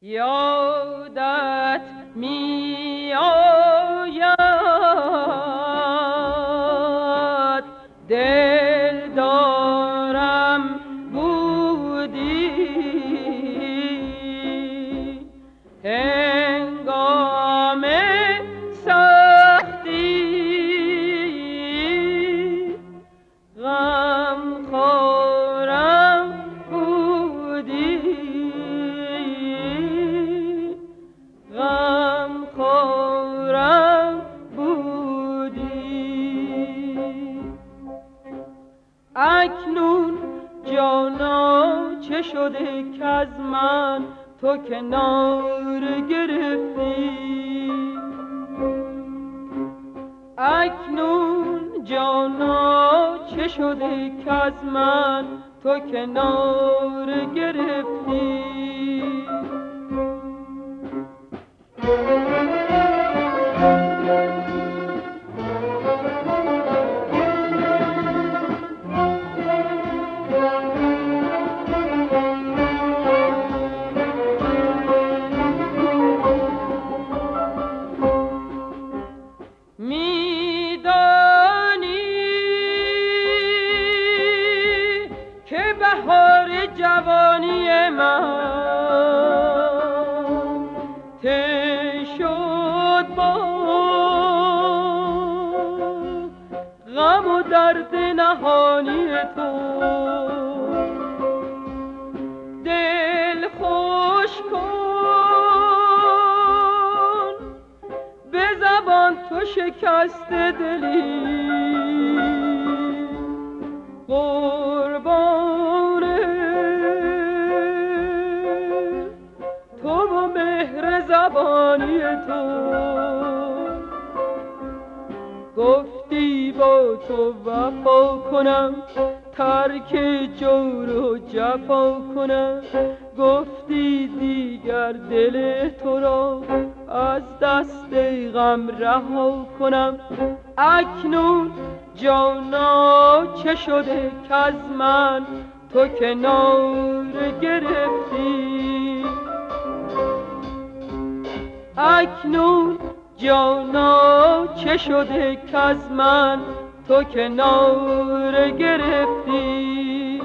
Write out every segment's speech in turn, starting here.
یادت می آید دل دارم بودی هنگام سختی غم خورم بودی غم خورم بودی اکنون جانا چه شده که از من تو کنار گرفتی اکنون جانا چه شده که از من تو کنار گرفتی جوانی من ته شد با غم و درد نهانی تو دل خوش کن به زبان تو شکست دلی قربان زبانی تو گفتی با تو وفا کنم ترک جور و جفا کنم گفتی دیگر دل تو را از دست غم رها کنم اکنون جانا چه شده که از من تو کنار گرفتی اکنون جانا چه شده که از من تو کنار گرفتی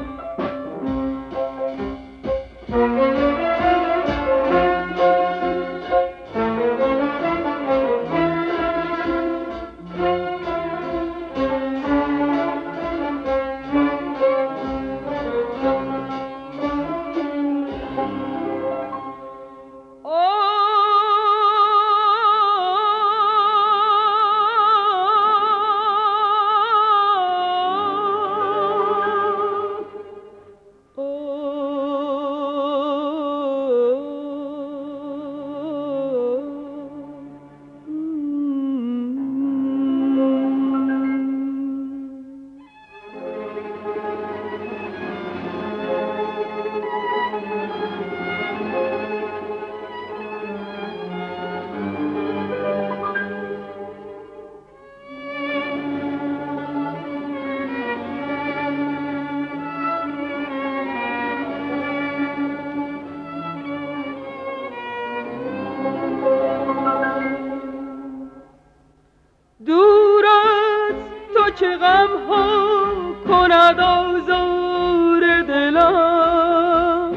چه غم ها کند آزار دلم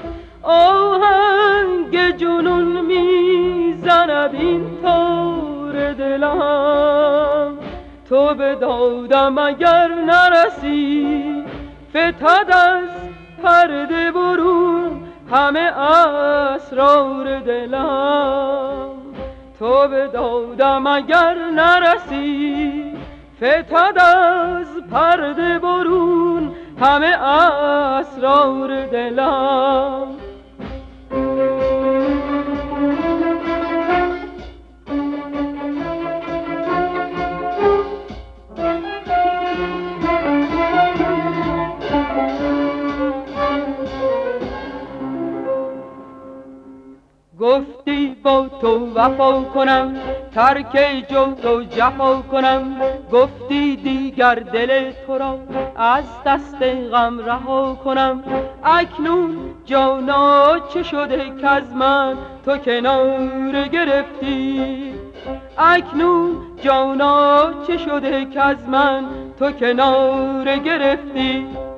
آهنگ جنون میزند این تار دلم تو به دادم اگر نرسی فتد از پرده برون همه اسرار دلم تو به دادم اگر نرسی فتد از پرده برون همه اسرار دلم گفتی با تو وفا کنم ترک جور و جفا کنم گفتی دیگر گر دل تو را از دست غم رها کنم. اکنون جانا چه شده کز من تو کنار گرفتی؟ اکنون جانا چه شده کز من تو کنار گرفتی؟